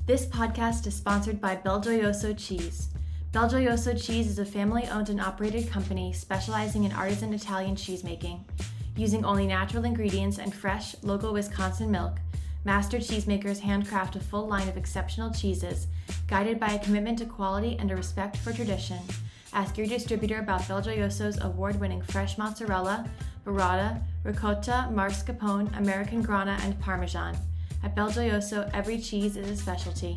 This podcast is sponsored by Belgioioso Cheese. Belgioioso Cheese is a family-owned and operated company specializing in artisan Italian cheesemaking. Using only natural ingredients and fresh, local Wisconsin milk, master cheesemakers handcraft a full line of exceptional cheeses, guided by a commitment to quality and a respect for tradition. Ask your distributor about Belgioioso's award-winning fresh mozzarella, burrata, ricotta, mascarpone, American grana, and Parmesan. At Belgioioso, every cheese is a specialty.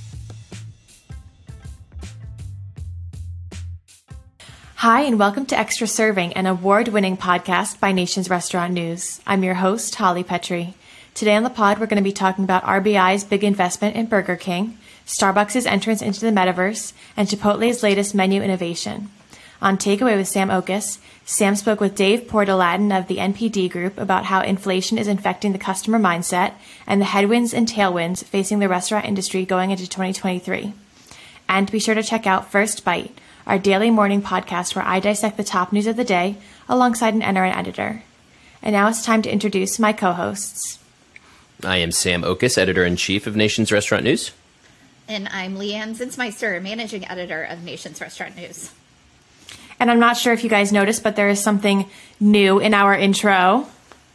Hi, and welcome to Extra Serving, an award-winning podcast by Nation's Restaurant News. I'm your host, Holly Petrie. Today on the pod, we're going to be talking about RBI's big investment in Burger King, Starbucks' entrance into the metaverse, and Chipotle's latest menu innovation. On Takeaway with Sam Okus, Sam spoke with Dave Portalatin of the NPD Group about how inflation is infecting the customer mindset and the headwinds and tailwinds facing the restaurant industry going into 2023. And be sure to check out First Bite, our daily morning podcast where I dissect the top news of the day alongside an NRN editor. And now it's time to introduce my co-hosts. I am Sam Okus, Editor-in-Chief of Nation's Restaurant News. And I'm Leanne Zinsmeister, Managing Editor of Nation's Restaurant News. And I'm not sure if you guys noticed, but there is something new in our intro.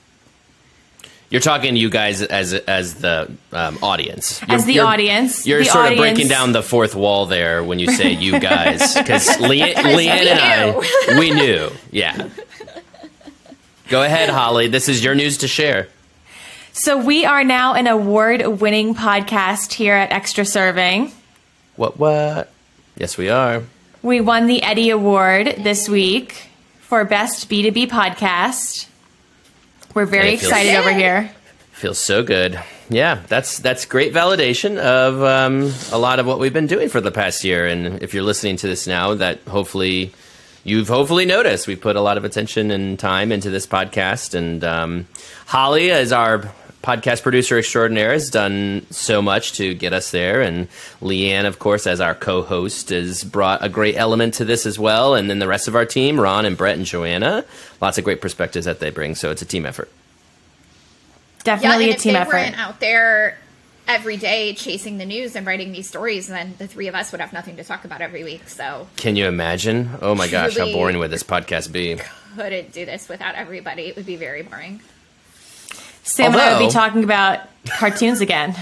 You're talking to you guys as the audience. As the audience. You're the sort audience. of breaking down the fourth wall there when you say you guys. Because Leanne and I, we knew. Yeah. Go ahead, Holly. This is your news to share. So we are now an award-winning podcast here at Extra Serving. What? Yes, we are. We won the Eddie Award this week for Best B2B Podcast. We're very excited over here. Feels so good. Yeah, that's great validation of a lot of what we've been doing for the past year. And if you're listening to this now, that you've hopefully noticed we put a lot of attention and time into this podcast. And Holly, as our podcast producer extraordinaire, has done so much to get us there. And Leanne, of course, as our co-host, has brought a great element to this as well. And then the rest of our team, Ron and Brett and Joanna, lots of great perspectives that they bring. So it's a team effort. Definitely a team effort. If they weren't out there every day chasing the news and writing these stories, then the three of us would have nothing to talk about every week. So can you imagine? Oh my gosh, how boring would this podcast be? Couldn't do this without everybody. It would be very boring. Sam and I would be talking about cartoons again.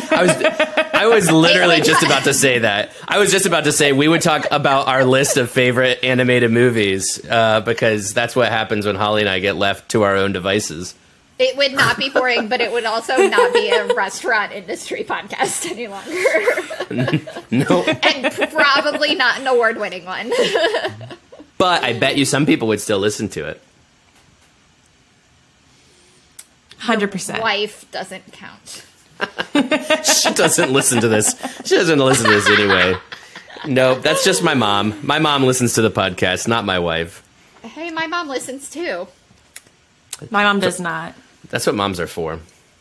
I was literally just about to say that. I was just about to say we would talk about our list of favorite animated movies because that's what happens when Holly and I get left to our own devices. It would not be boring, but it would also not be a restaurant industry podcast any longer. No. And probably not an award-winning one. But I bet you some people would still listen to it. 100%. Wife doesn't count. She doesn't listen to this. She doesn't listen to this anyway. Nope, that's just my mom. My mom listens to the podcast, not my wife. Hey, my mom listens too. My mom does not. That's what moms are for.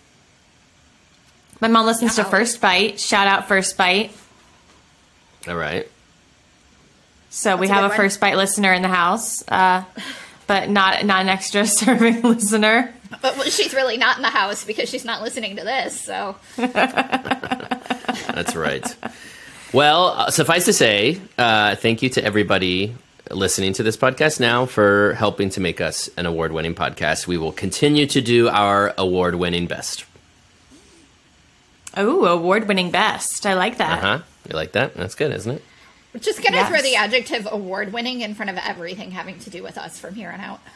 My mom listens to First Bite. Shout out First Bite. All right. So we have a First Bite listener in the house, but not an Extra Serving listener. But she's really not in the house because she's not listening to this, so. That's right. Well, suffice to say, thank you to everybody listening to this podcast now for helping to make us an award-winning podcast. We will continue to do our award-winning best. Oh, award-winning best. I like that. Uh-huh. You like that? That's good, isn't it? We're just going to throw the adjective award-winning in front of everything having to do with us from here on out.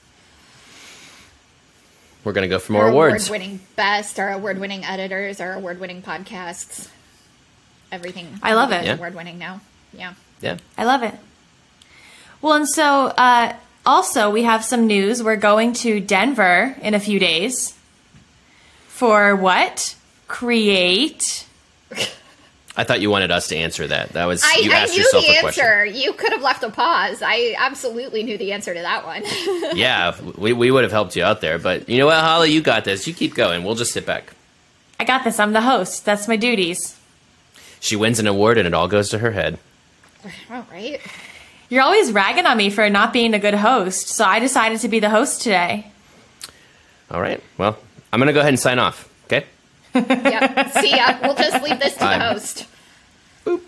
We're going to go for more awards. Award-winning best, our award-winning editors, our award-winning podcasts. Everything. I love it. Yeah. Award-winning now. Yeah. Yeah. I love it. Well, and so also we have some news. We're going to Denver in a few days for what? Create. I thought you wanted us to answer that. That was you I asked knew yourself the a question. answer. You could have left a pause. I absolutely knew the answer to that one. Yeah, we would have helped you out there. But you know what, Holly? You got this. You keep going. We'll just sit back. I got this. I'm the host. That's my duties. She wins an award and it all goes to her head. All right. You're always ragging on me for not being a good host, so I decided to be the host today. All right. Well, I'm going to go ahead and sign off, okay? Yep. See ya. We'll just leave this to the host. Boop.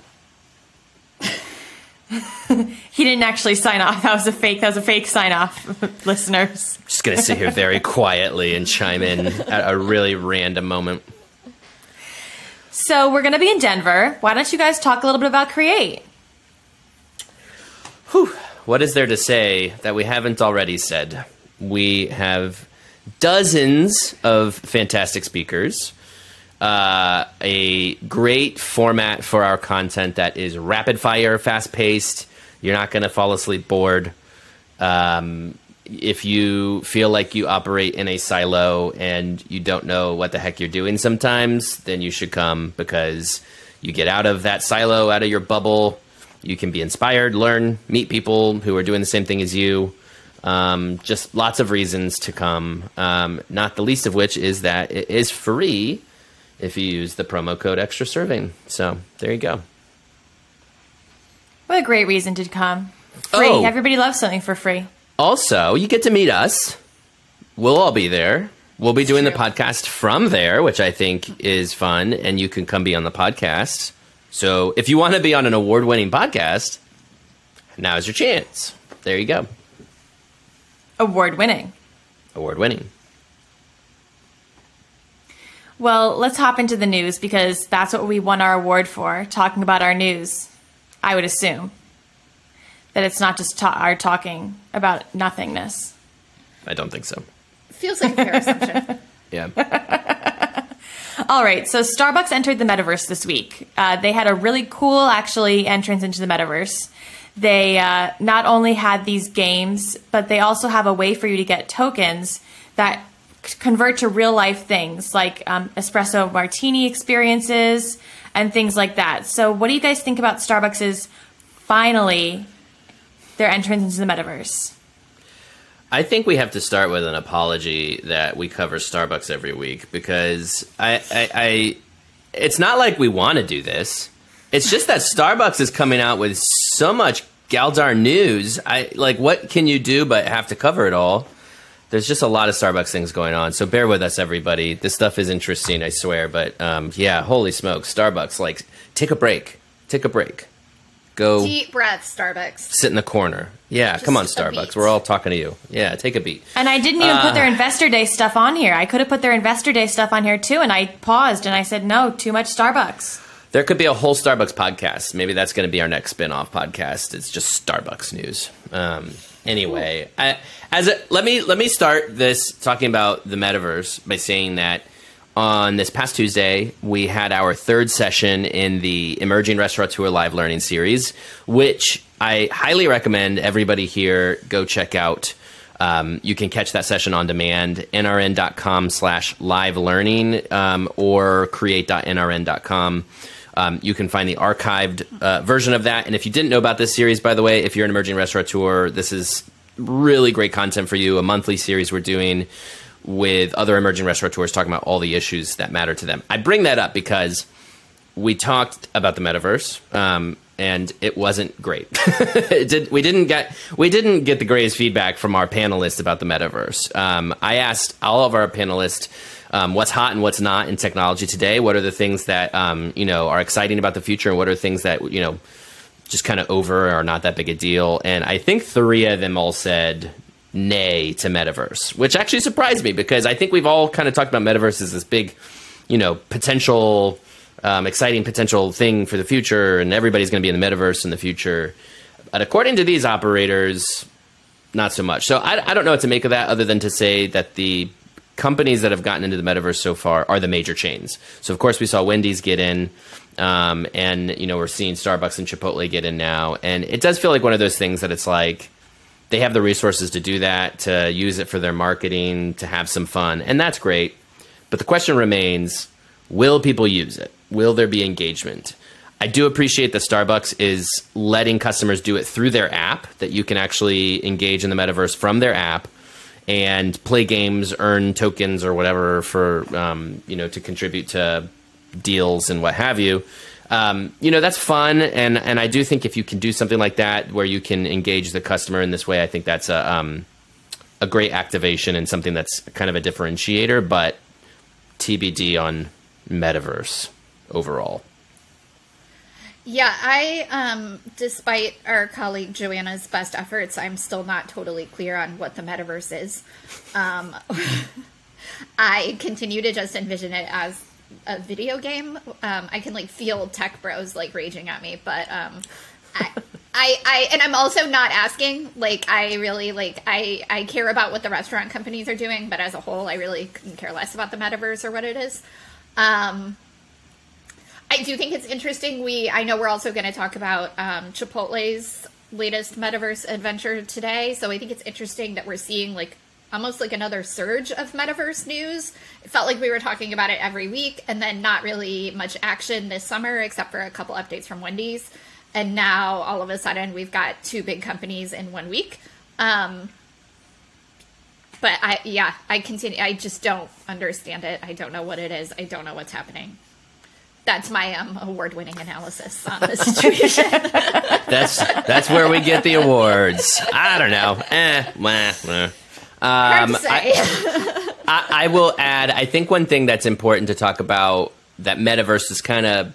He didn't actually sign off. That was a fake sign off, listeners. Just going to sit here very quietly and chime in at a really random moment. So we're going to be in Denver. Why don't you guys talk a little bit about Create? Whew. What is there to say that we haven't already said? We have dozens of fantastic speakers, a great format for our content that is rapid fire, fast paced. You're not going to fall asleep bored. If you feel like you operate in a silo and you don't know what the heck you're doing sometimes, then you should come, because you get out of that silo, out of your bubble. You can be inspired, learn, meet people who are doing the same thing as you. Just lots of reasons to come. Not the least of which is that it is free if you use the promo code Extra Serving. So there you go. What a great reason to come. Free. Oh. Everybody loves something for free. Also, you get to meet us. We'll all be there. We'll be doing the podcast from there, which I think is fun, and you can come be on the podcast. So if you want to be on an award-winning podcast, now's your chance. There you go. Award-winning. Award-winning. Well, let's hop into the news, because that's what we won our award for, talking about our news. I would assume that it's not just our talking about nothingness. I don't think so. Feels like a fair assumption. Yeah. All right, so Starbucks entered the metaverse this week. They had a really cool, actually, entrance into the metaverse. They not only had these games, but they also have a way for you to get tokens that convert to real-life things, like espresso martini experiences and things like that. So what do you guys think about Starbucks's, finally, their entrance into the metaverse? I think we have to start with an apology that we cover Starbucks every week, because I it's not like we want to do this. It's just that Starbucks is coming out with so much galdar news. What can you do but have to cover it all? There's just a lot of Starbucks things going on, so bear with us, everybody. This stuff is interesting, I swear, but yeah, holy smokes, Starbucks, take a break. Take a break. Go Deep breath, Starbucks. sit in the corner. Yeah, Just come on, a Starbucks. beat. We're all talking to you. Yeah, take a beat. And I didn't even put their Investor Day stuff on here. I could have put their Investor Day stuff on here too, and I paused and I said, no, too much Starbucks. There could be a whole Starbucks podcast. Maybe that's going to be our next spin-off podcast. It's just Starbucks news. Anyway, let me start this talking about the metaverse by saying that on this past Tuesday, we had our third session in the Emerging Restaurateur Live Learning Series, which I highly recommend everybody here go check out. You can catch that session on demand, nrn.com/live learning or create.nrn.com. You can find the archived version of that. And if you didn't know about this series, by the way, if you're an emerging restaurateur, this is really great content for you. A monthly series we're doing with other emerging restaurateurs talking about all the issues that matter to them. I bring that up because we talked about the metaverse, and it wasn't great. We didn't get the greatest feedback from our panelists about the metaverse. I asked all of our panelists what's hot and what's not in technology today. What are the things that are exciting about the future, and what are things that just kind of over or not that big a deal? And I think 3 of them all said nay to metaverse, which actually surprised me, because I think we've all kind of talked about metaverse as this big, potential, exciting potential thing for the future, and everybody's going to be in the metaverse in the future. But according to these operators, not so much. So I don't know what to make of that, other than to say that the companies that have gotten into the metaverse so far are the major chains. So of course we saw Wendy's get in, and we're seeing Starbucks and Chipotle get in now, and it does feel like one of those things that it's like they have the resources to do that, to use it for their marketing, to have some fun, and that's great. But the question remains, will people use it? Will there be engagement? I do appreciate that Starbucks is letting customers do it through their app, that you can actually engage in the metaverse from their app and play games, earn tokens or whatever for, to contribute to deals and what have you. That's fun. And I do think if you can do something like that where you can engage the customer in this way, I think that's a great activation and something that's kind of a differentiator, but TBD on metaverse overall? Yeah, I, despite our colleague Joanna's best efforts, I'm still not totally clear on what the metaverse is. I continue to just envision it as a video game. I can feel tech bros raging at me, but I and I'm also not asking. I really I care about what the restaurant companies are doing, but as a whole, I really couldn't care less about the metaverse or what it is. I do think it's interesting. I know we're also going to talk about Chipotle's latest metaverse adventure today. So I think it's interesting that we're seeing almost another surge of metaverse news. It felt like we were talking about it every week and then not really much action this summer, except for a couple updates from Wendy's. And now all of a sudden we've got two big companies in 1 week. But I continue. I just don't understand it. I don't know what it is. I don't know what's happening. That's my award-winning analysis on the situation. That's where we get the awards. I don't know. Hard to say. I will add, I think one thing that's important to talk about that metaverse is kind of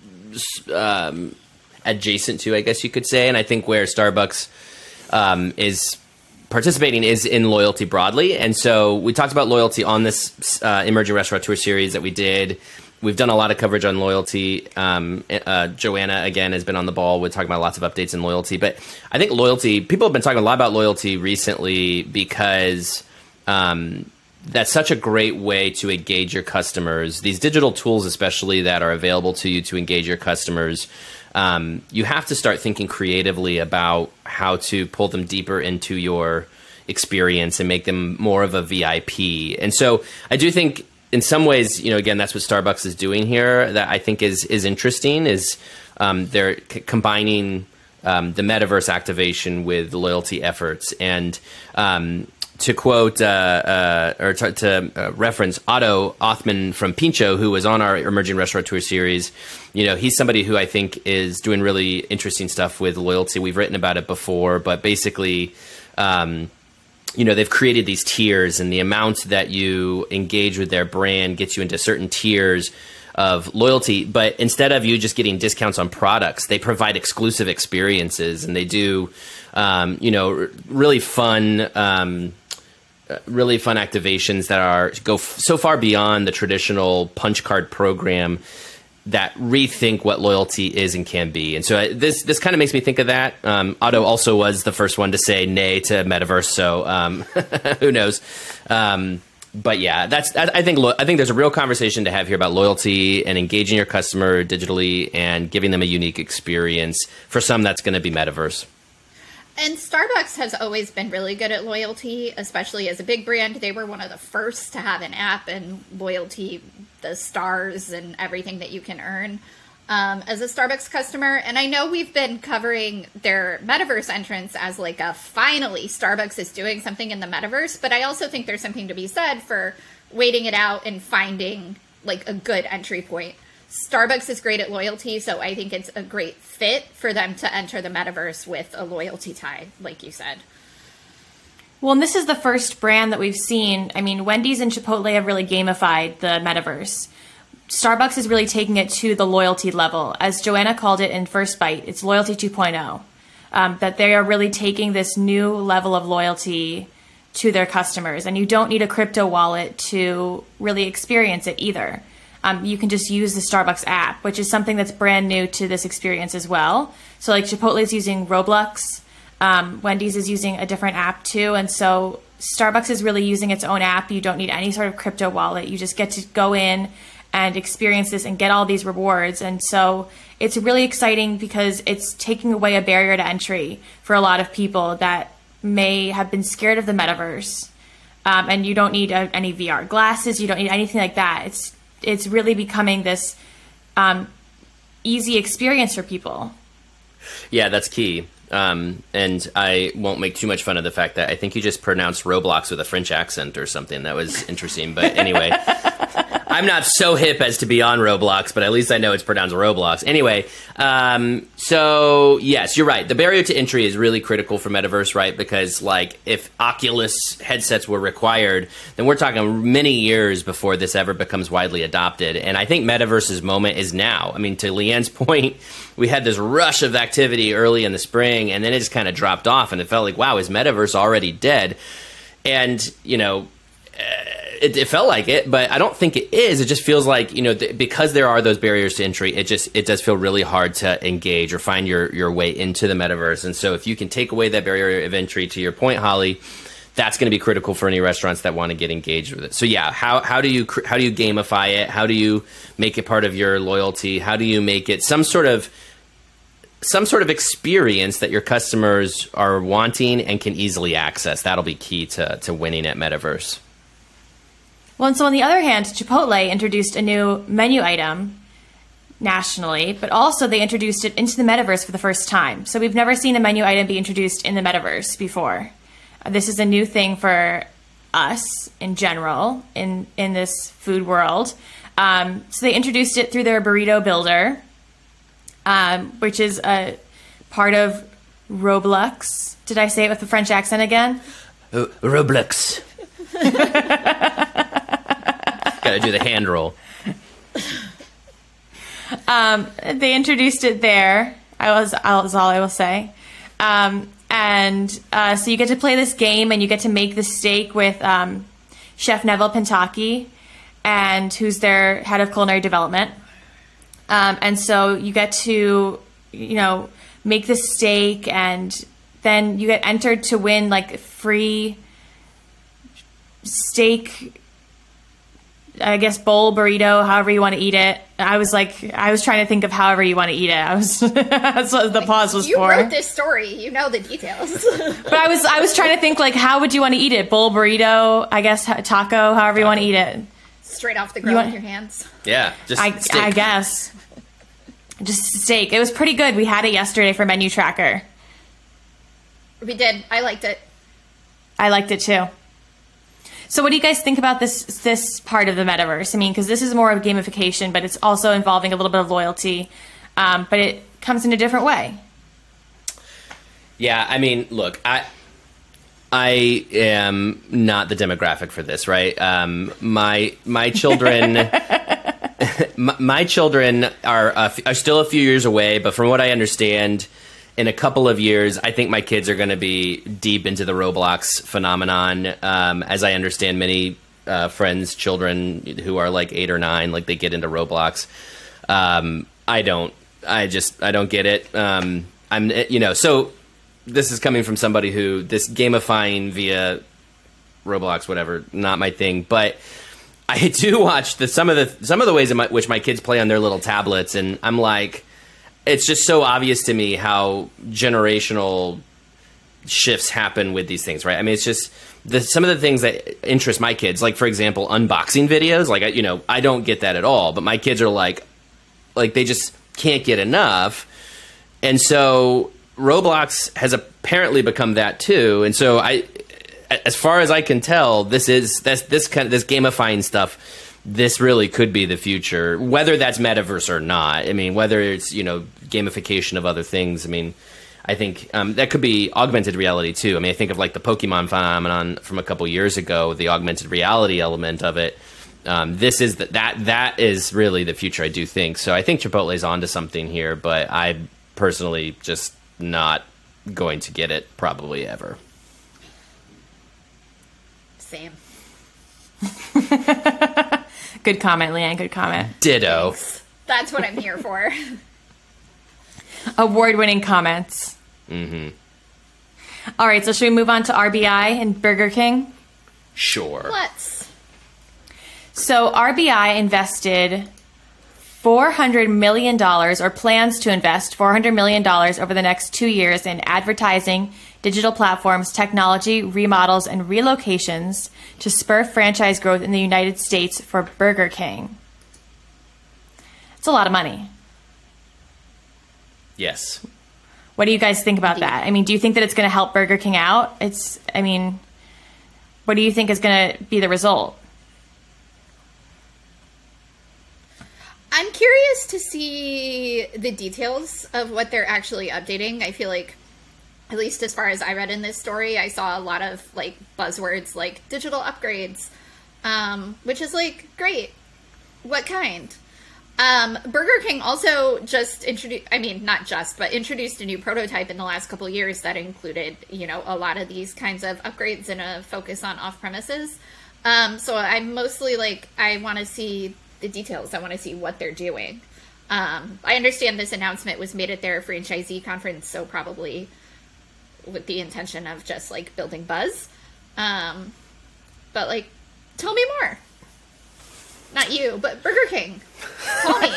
adjacent to, I guess you could say, and I think where Starbucks is participating is in loyalty broadly. And so we talked about loyalty on this Emerging Restaurateur series that we did. We've done a lot of coverage on loyalty. Joanna, again, has been on the ball with talking about lots of updates in loyalty. But I think loyalty, people have been talking a lot about loyalty recently because that's such a great way to engage your customers. These digital tools, especially that are available to you to engage your customers, you have to start thinking creatively about how to pull them deeper into your experience and make them more of a VIP. And so I do think, in some ways, again, that's what Starbucks is doing here that I think is interesting, is they're combining the metaverse activation with loyalty efforts. And to quote or to reference Otto Othman from Pincho, who was on our Emerging Restaurateur series, he's somebody who I think is doing really interesting stuff with loyalty. We've written about it before, but basically they've created these tiers, and the amount that you engage with their brand gets you into certain tiers of loyalty. But instead of you just getting discounts on products, they provide exclusive experiences, and they do, really fun activations that go so far beyond the traditional punch card program that rethink what loyalty is and can be. And so this kind of makes me think of that. Otto also was the first one to say nay to metaverse, so who knows? But yeah, I think there's a real conversation to have here about loyalty and engaging your customer digitally and giving them a unique experience. For some, that's going to be metaverse. And Starbucks has always been really good at loyalty, especially as a big brand. They were one of the first to have an app and loyalty, the stars and everything that you can earn as a Starbucks customer. And I know we've been covering their metaverse entrance as finally Starbucks is doing something in the metaverse. But I also think there's something to be said for waiting it out and finding a good entry point. Starbucks is great at loyalty, so I think it's a great fit for them to enter the metaverse with a loyalty tie, like you said. Well, and this is the first brand that we've seen. I mean, Wendy's and Chipotle have really gamified the metaverse. Starbucks is really taking it to the loyalty level. As Joanna called it in First Bite, it's loyalty 2.0. That they are really taking this new level of loyalty to their customers. And you don't need a crypto wallet to really experience it either. You can just use the Starbucks app, which is something that's brand new to this experience as well. So Chipotle is using Roblox. Wendy's is using a different app too. And so Starbucks is really using its own app. You don't need any sort of crypto wallet. You just get to go in and experience this and get all these rewards. And so it's really exciting because it's taking away a barrier to entry for a lot of people that may have been scared of the metaverse. And you don't need any VR glasses. You don't need anything like that. It's really becoming this easy experience for people. Yeah, that's key. And I won't make too much fun of the fact that I think you just pronounced Roblox with a French accent or something. That was interesting. But anyway, I'm not so hip as to be on Roblox, but at least I know it's pronounced Roblox. Anyway, so yes, you're right. The barrier to entry is really critical for Metaverse, right? Because like if Oculus headsets were required, then we're talking many years before this ever becomes widely adopted. And I think Metaverse's moment is now. I mean, to Leanne's point, we had this rush of activity early in the spring, and then it just kind of dropped off, and it felt like, wow, is Metaverse already dead? And, you know, it felt like it, but I don't think it is. It just feels like, you know, because there are those barriers to entry, it does feel really hard to engage or find your way into the metaverse. And so if you can take away that barrier of entry, to your point, Holly, that's going to be critical for any restaurants that want to get engaged with it. So yeah, how do you gamify it? How do you make it part of your loyalty? How do you make it some sort of experience that your customers are wanting and can easily access? That'll be key to winning at Metaverse. Well, and so on the other hand, Chipotle introduced a new menu item nationally, but also they introduced it into the metaverse for the first time. So we've never seen a menu item be introduced in the metaverse before. This is a new thing for us in general in this food world. So they introduced it through their Burrito Builder, which is a part of Roblox. Did I say it with a French accent again? Roblox. Gotta do the hand roll. They introduced it there. That's all I will say. So you get to play this game, and you get to make the steak with Chef Neville Pentaki, and who's their head of culinary development. And so you get to, you know, make the steak, and then you get entered to win like free steak, I guess, bowl, burrito, however you want to eat it. I was trying to think of however you want to eat it. That's what the pause was for. You wrote this story. You know the details. But I was trying to think, like, how would you want to eat it? Bowl, burrito, I guess, taco, however you want to eat it. Straight off the grill with your hands. Yeah, just steak. I guess. Just steak. It was pretty good. We had it yesterday for Menu Tracker. We did. I liked it. I liked it too. So what do you guys think about this part of the metaverse? I mean, because this is more of gamification, but it's also involving a little bit of loyalty, but it comes in a different way. Yeah, I mean, look, I am not the demographic for this, right? My children, my children are still a few years away, but from what I understand, in a couple of years, I think my kids are going to be deep into the Roblox phenomenon. As I understand, many friends' children who are like 8 or 9, like they get into Roblox. I don't get it. So this is coming from somebody who this gamifying via Roblox, whatever, not my thing. But I do watch some of the ways in which my kids play on their little tablets, and I'm like, it's just so obvious to me how generational shifts happen with these things, right? I mean, it's just some of the things that interest my kids, like, for example, unboxing videos. Like, I don't get that at all, but my kids are like they just can't get enough. And so Roblox has apparently become that too. And so as far as I can tell, this gamifying stuff, this really could be the future, whether that's metaverse or not. I mean, whether it's, gamification of other things. I mean, I think that could be augmented reality too. I mean, I think of like the Pokemon phenomenon from a couple years ago, the augmented reality element of it. This is that is really the future, I do think. So I think Chipotle's onto something here, but I personally just not going to get it probably ever. Same. Good comment, Leanne. Good comment. Ditto. Thanks. That's what I'm here for. Award-winning comments. Mm-hmm. All right, so should we move on to RBI and Burger King? Sure. Let's. So RBI invested $400 million, or plans to invest $400 million over the next 2 years in advertising, digital platforms, technology, remodels, and relocations to spur franchise growth in the United States for Burger King. It's a lot of money. Yes. What do you guys think about that? I mean, do you think that it's going to help Burger King out? What do you think is going to be the result? I'm curious to see the details of what they're actually updating. I feel like, at least as far as I read in this story, I saw a lot of like buzzwords like digital upgrades, which is like, great. What kind? Burger King also just introduced a new prototype in the last couple of years that included, a lot of these kinds of upgrades and a focus on off-premises. So I'm mostly like, I want to see the details. I want to see what they're doing. I understand this announcement was made at their franchisee conference, so probably with the intention of just like building buzz. But like, tell me more. Not you, but Burger King. Call me.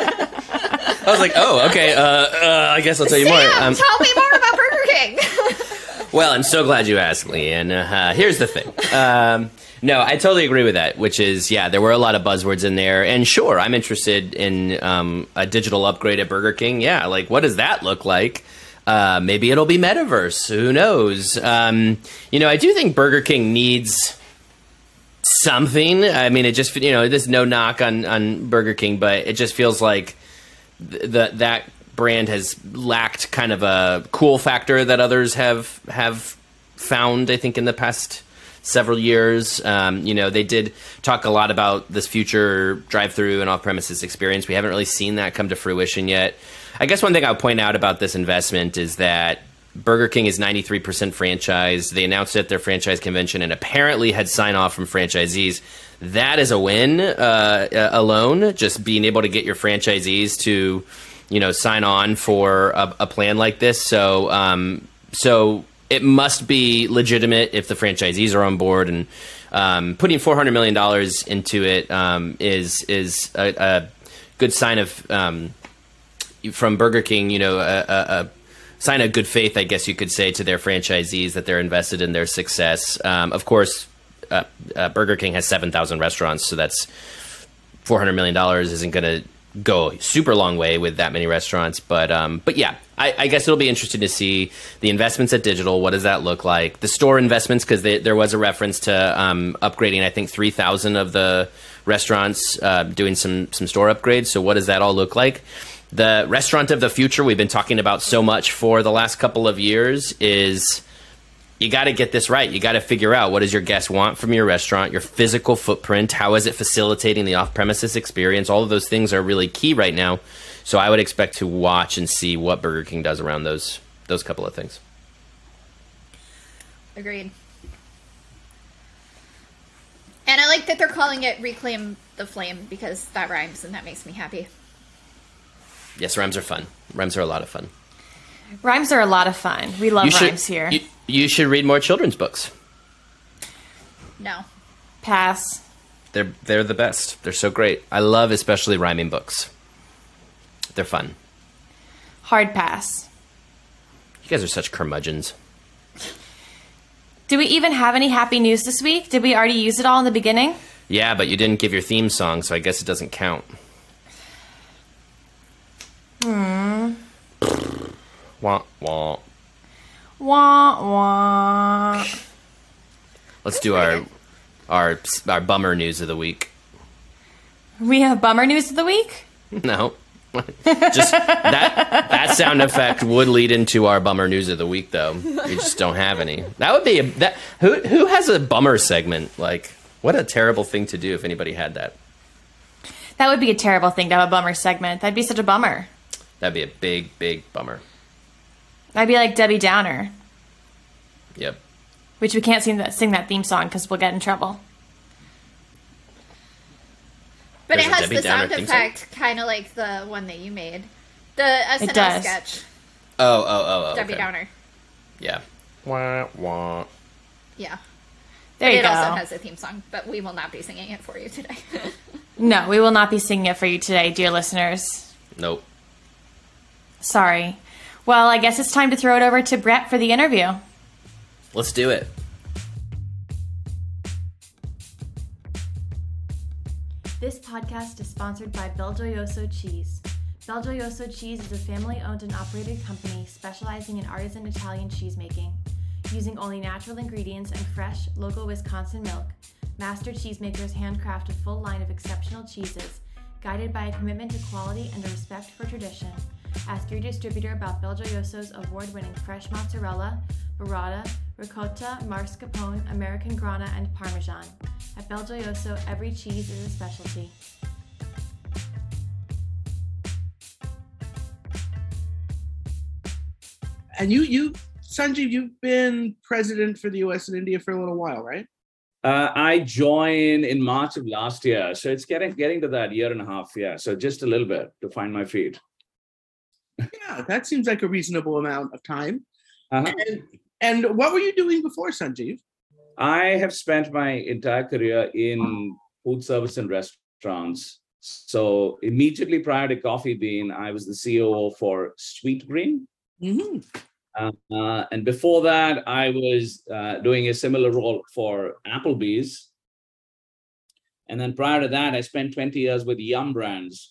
I was like, oh, okay. I guess I'll tell you more. Tell me more about Burger King. Well, I'm so glad you asked, Lee. And here's the thing. No, I totally agree with that, which is, yeah, there were a lot of buzzwords in there. And sure, I'm interested in a digital upgrade at Burger King. Yeah, like, what does that look like? Maybe it'll be metaverse. Who knows? I do think Burger King needs something. I mean, it just, there's no knock on Burger King, but it just feels like that brand has lacked kind of a cool factor that others have found, I think, in the past several years. They did talk a lot about this future drive-through and off-premises experience. We haven't really seen that come to fruition yet. I guess one thing I'll point out about this investment is that Burger King is 93% franchised. They announced it at their franchise convention and apparently had sign-off from franchisees. That is a win alone, just being able to get your franchisees to, sign on for a plan like this. So it must be legitimate if the franchisees are on board, and putting $400 million into it is a good sign of, from Burger King, a sign of good faith, I guess you could say, to their franchisees that they're invested in their success. Of course, Burger King has 7,000 restaurants, so that's $400 million isn't going to go a super long way with that many restaurants. But yeah, I guess it'll be interesting to see the investments at digital. What does that look like? The store investments, because there was a reference to upgrading, I think, 3,000 of the restaurants, doing some store upgrades. So what does that all look like? The restaurant of the future we've been talking about so much for the last couple of years is, you got to get this right. You got to figure out, what does your guest want from your restaurant, your physical footprint, how is it facilitating the off-premises experience? All of those things are really key right now. So I would expect to watch and see what Burger King does around those couple of things. Agreed. And I like that they're calling it Reclaim the Flame, because that rhymes and that makes me happy. Yes, rhymes are fun. Rhymes are a lot of fun. Rhymes are a lot of fun. We love rhymes here. You should read more children's books. No. Pass. They're the best. They're so great. I love especially rhyming books. They're fun. Hard pass. You guys are such curmudgeons. Do we even have any happy news this week? Did we already use it all in the beginning? Yeah, but you didn't give your theme song, so I guess it doesn't count. Wah, wah. Wah, wah. Let's do our bummer news of the week. We have bummer news of the week? No. Just that sound effect would lead into our bummer news of the week, though. We just don't have any. That would be who has a bummer segment? Like, what a terrible thing to do if anybody had that. That would be a terrible thing to have a bummer segment. That'd be such a bummer. That'd be a big, big bummer. I'd be like Debbie Downer. Yep. Which we can't sing that theme song because we'll get in trouble. But it has the sound effect, kind of like the one that you made. The SNL sketch. Oh. Debbie okay. Downer. Yeah. Wah, wah. Yeah. There you go. It also has a theme song, but we will not be singing it for you today. No, we will not be singing it for you today, dear listeners. Nope. Sorry. Well, I guess it's time to throw it over to Brett for the interview. Let's do it. This podcast is sponsored by Belgioioso Cheese. Belgioioso Cheese is a family-owned and operated company specializing in artisan Italian cheesemaking. Using only natural ingredients and fresh, local Wisconsin milk, master cheesemakers handcraft a full line of exceptional cheeses guided by a commitment to quality and a respect for tradition. Ask your distributor about BelGioioso's award-winning fresh mozzarella, burrata, ricotta, mascarpone, American Grana, and Parmesan. At BelGioioso, every cheese is a specialty. And Sanjeev, you've been president for the U.S. and India for a little while, right? I joined in March of last year, so it's getting to that year and a half. Yeah, so just a little bit to find my feet. Yeah, that seems like a reasonable amount of time. Uh-huh. And what were you doing before, Sanjeev? I have spent my entire career in food service and restaurants. So immediately prior to Coffee Bean, I was the COO for Sweetgreen. Mm-hmm. And before that, I was doing a similar role for Applebee's. And then prior to that, I spent 20 years with Yum Brands,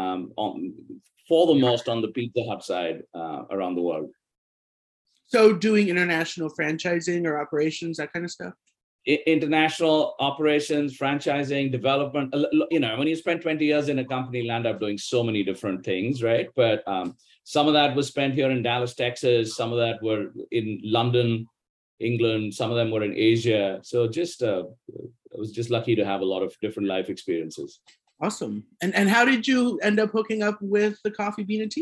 for the most on the Pizza Hut side around the world. So doing international franchising or operations, that kind of stuff? International operations, franchising, development. When you spend 20 years in a company, you end up doing so many different things, right? But some of that was spent here in Dallas, Texas. Some of that were in London, England. Some of them were in Asia. So I was just lucky to have a lot of different life experiences. Awesome. And how did you end up hooking up with the Coffee Bean and Tea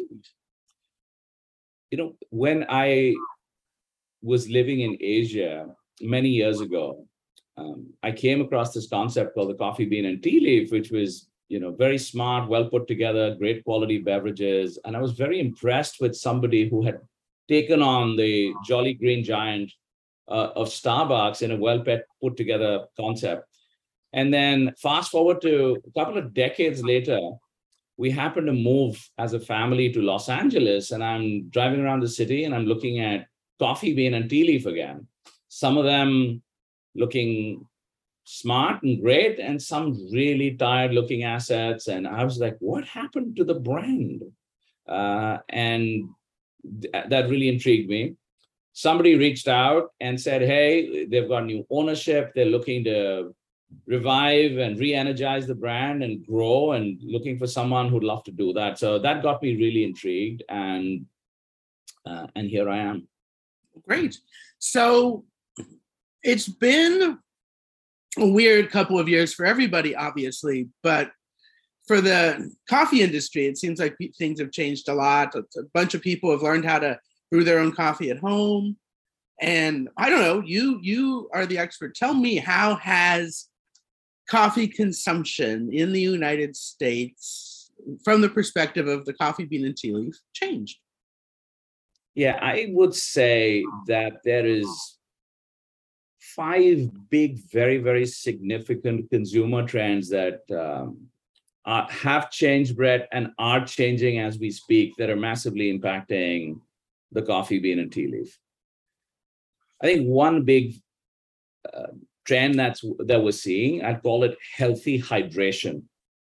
Leaf? When I was living in Asia many years ago, I came across this concept called the Coffee Bean and Tea Leaf, which was, very smart, well put together, great quality beverages. And I was very impressed with somebody who had taken on the Jolly Green Giant of Starbucks in a well put together concept. And then fast forward to a couple of decades later, we happened to move as a family to Los Angeles, and I'm driving around the city and I'm looking at Coffee Bean and Tea Leaf again. Some of them looking smart and great, and some really tired looking assets. And I was like, what happened to the brand? And that really intrigued me. Somebody reached out and said, hey, they've got new ownership. They're looking to revive and re-energize the brand and grow, and looking for someone who'd love to do that. So that got me really intrigued, and here I am. Great. So it's been a weird couple of years for everybody, obviously, but for the coffee industry, it seems like things have changed a lot. A bunch of people have learned how to brew their own coffee at home. And I don't know, you are the expert. Tell me, how has coffee consumption in the United States, from the perspective of the Coffee Bean and Tea Leaf, changed? Yeah, I would say that there is 5 big, very, very significant consumer trends that have changed, Brett, and are changing as we speak, that are massively impacting the Coffee Bean and Tea Leaf. I think one big trend that we're seeing, I'd call it healthy hydration.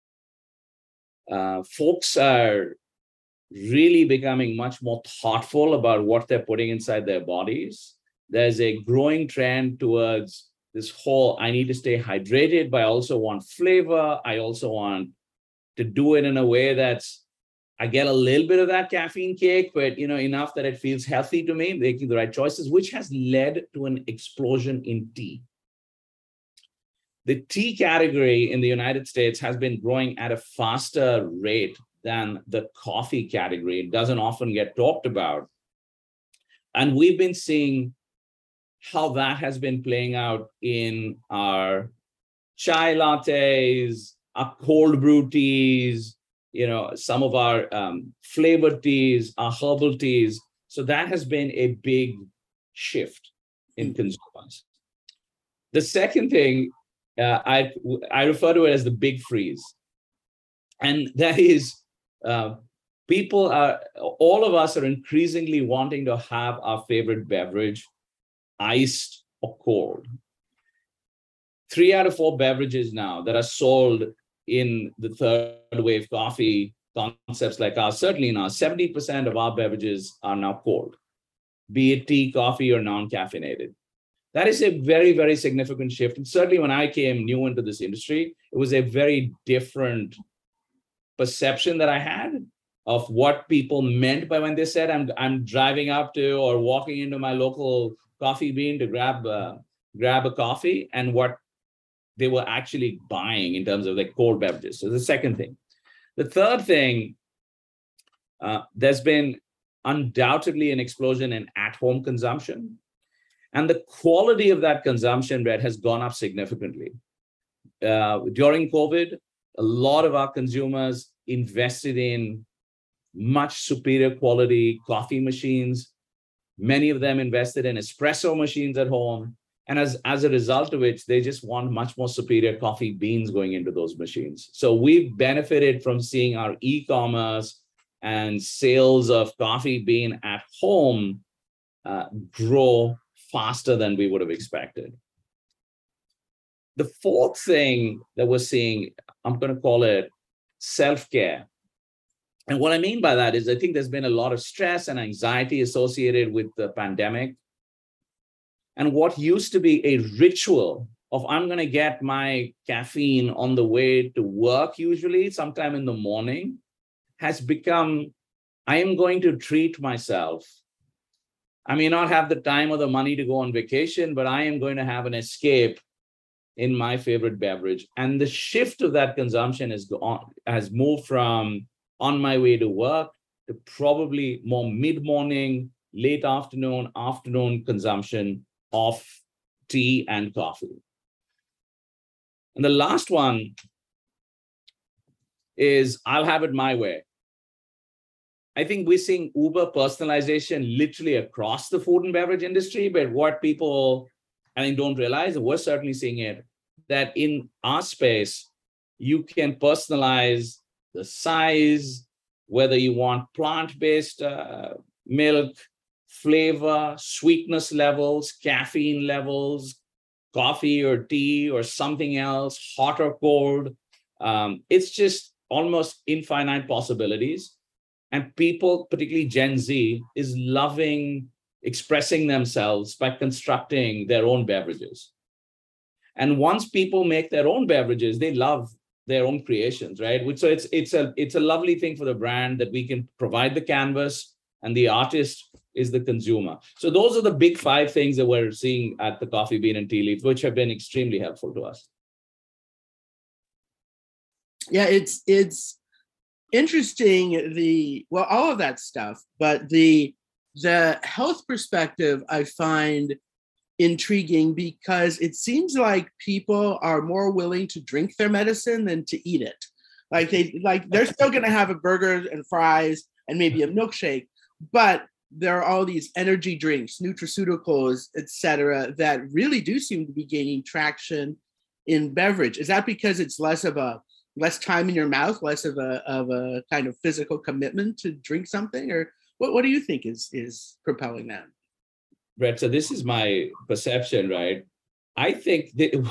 Folks are really becoming much more thoughtful about what they're putting inside their bodies. There's a growing trend towards this whole, I need to stay hydrated, but I also want flavor. I also want to do it in a way that's, I get a little bit of that caffeine kick, but enough that it feels healthy to me, making the right choices, which has led to an explosion in tea. The tea category in the United States has been growing at a faster rate than the coffee category. It doesn't often get talked about. And we've been seeing how that has been playing out in our chai lattes, our cold brew teas, some of our flavored teas, our herbal teas. So that has been a big shift in consumers. The second thing, I refer to it as the big freeze. And that is, all of us are increasingly wanting to have our favorite beverage iced or cold. 3 out of 4 beverages now that are sold in the third wave coffee concepts like ours, certainly now 70% of our beverages are now cold, be it tea, coffee, or non-caffeinated. That is a very, very significant shift. And certainly when I came new into this industry, it was a very different perception that I had of what people meant by when they said I'm driving up to or walking into my local Coffee Bean to grab a coffee, and what they were actually buying in terms of like cold beverages. So the second thing. The third thing, there's been undoubtedly an explosion in at-home consumption. And the quality of that consumption, Brett, has gone up significantly. During COVID, a lot of our consumers invested in much superior quality coffee machines. Many of them invested in espresso machines at home. And as a result of which, they just want much more superior coffee beans going into those machines. So we've benefited from seeing our e-commerce and sales of coffee bean at home grow faster than we would have expected. The fourth thing that we're seeing, I'm going to call it self-care. And what I mean by that is I think there's been a lot of stress and anxiety associated with the pandemic. And what used to be a ritual of I'm going to get my caffeine on the way to work, usually sometime in the morning, has become, I am going to treat myself. I may not have the time or the money to go on vacation, but I am going to have an escape in my favorite beverage. And the shift of that consumption has moved from on my way to work to probably more mid-morning, late afternoon consumption of tea and coffee. And the last one is I'll have it my way. I think we're seeing uber personalization literally across the food and beverage industry, but what people, I think, don't realize, and we're certainly seeing it, that in our space, you can personalize the size, whether you want plant-based milk, flavor, sweetness levels, caffeine levels, coffee or tea or something else, hot or cold. It's just almost infinite possibilities. And people, particularly Gen Z, is loving expressing themselves by constructing their own beverages. And once people make their own beverages, they love their own creations, right? So it's a lovely thing for the brand that we can provide the canvas and the artist is the consumer. So those are the big 5 things that we're seeing at the Coffee Bean and Tea Leaf, which have been extremely helpful to us. Yeah, it's interesting, all of that stuff, but the health perspective I find intriguing because it seems like people are more willing to drink their medicine than to eat it. They're still going to have a burger and fries and maybe a milkshake, but there are all these energy drinks, nutraceuticals, etc., that really do seem to be gaining traction in beverage. Is that because it's less time in your mouth, less of a kind of physical commitment to drink something, or what do you think is propelling that? Brett, so this is my perception, right? I think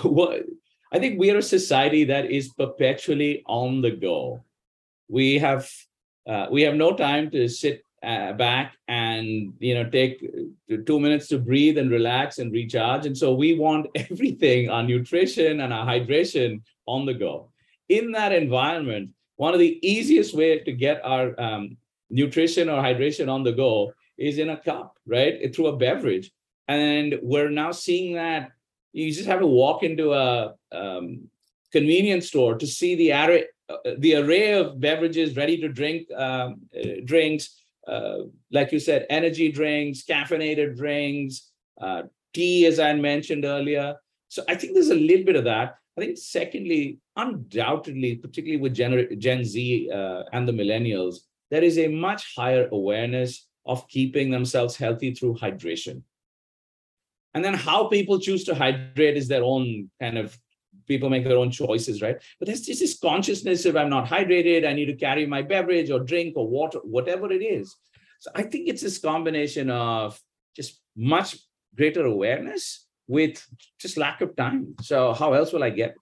we are a society that is perpetually on the go. We have no time to sit back and take 2 minutes to breathe and relax and recharge. And so we want everything, our nutrition and our hydration, on the go. In that environment, one of the easiest ways to get our nutrition or hydration on the go is in a cup, right? Through a beverage. And we're now seeing that you just have to walk into a convenience store to see the array of beverages, ready to drink drinks, like you said, energy drinks, caffeinated drinks, tea, as I mentioned earlier. So I think there's a little bit of that. I think secondly, undoubtedly, particularly with Gen Z and the millennials, there is a much higher awareness of keeping themselves healthy through hydration. And then how people choose to hydrate is their own people make their own choices, right? But there's just this consciousness, if I'm not hydrated, I need to carry my beverage or drink or water, whatever it is. So I think it's this combination of just much greater awareness with just lack of time. So how else will I get